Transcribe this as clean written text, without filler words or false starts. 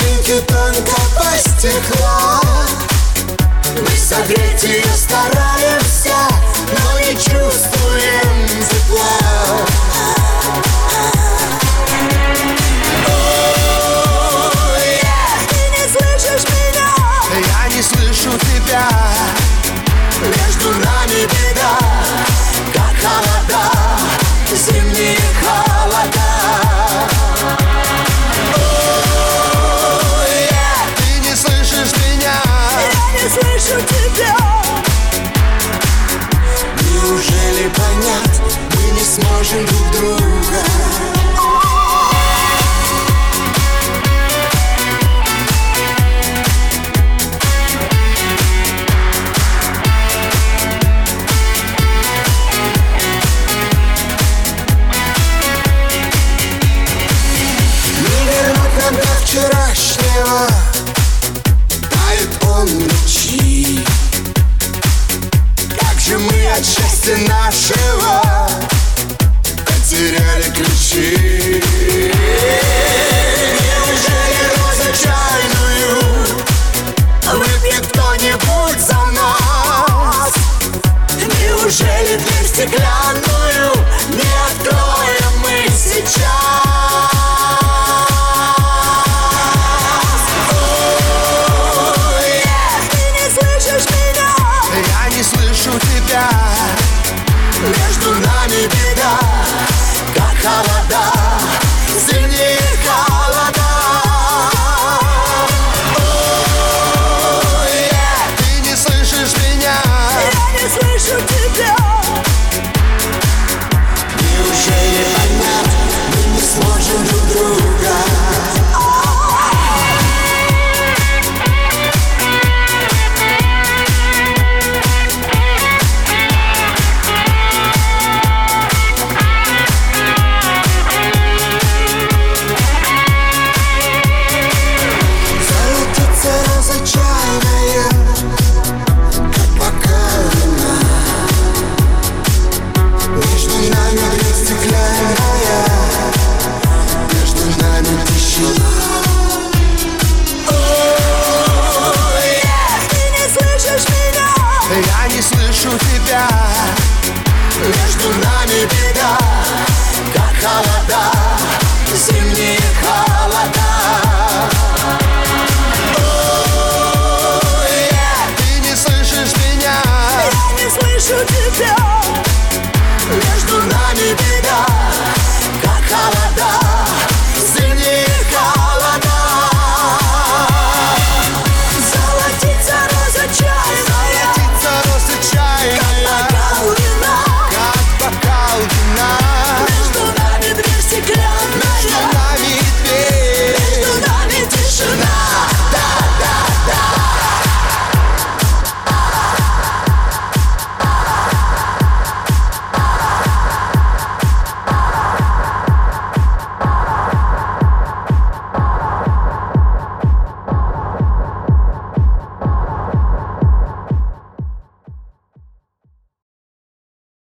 Снежинки тонкого стекла. Мы согреть ее стараемся, но не чувствуем тепла. Ты не слышишь меня, я не слышу тебя. Между нами беда, как холода, зимние холода. Ты не слышишь меня, я не слышу тебя. Неужели понять мы не сможем друг друга? Вчерашнего тает он ночи. Как же мы от счастья нашего потеряли ключи. Неужели розу чайную выпьет кто-нибудь за нас? Неужели дверь стеклянную не откроем мы сейчас? Между нами беда, как холода, зимние холода. Ты не слышишь меня, я не слышу тебя. Неужели понять мы не сможем друг друга? я не слышу тебя. Между нами беда, как холода, зимние холода. Ты не слышишь меня, я не слышу тебя. Между нами беда,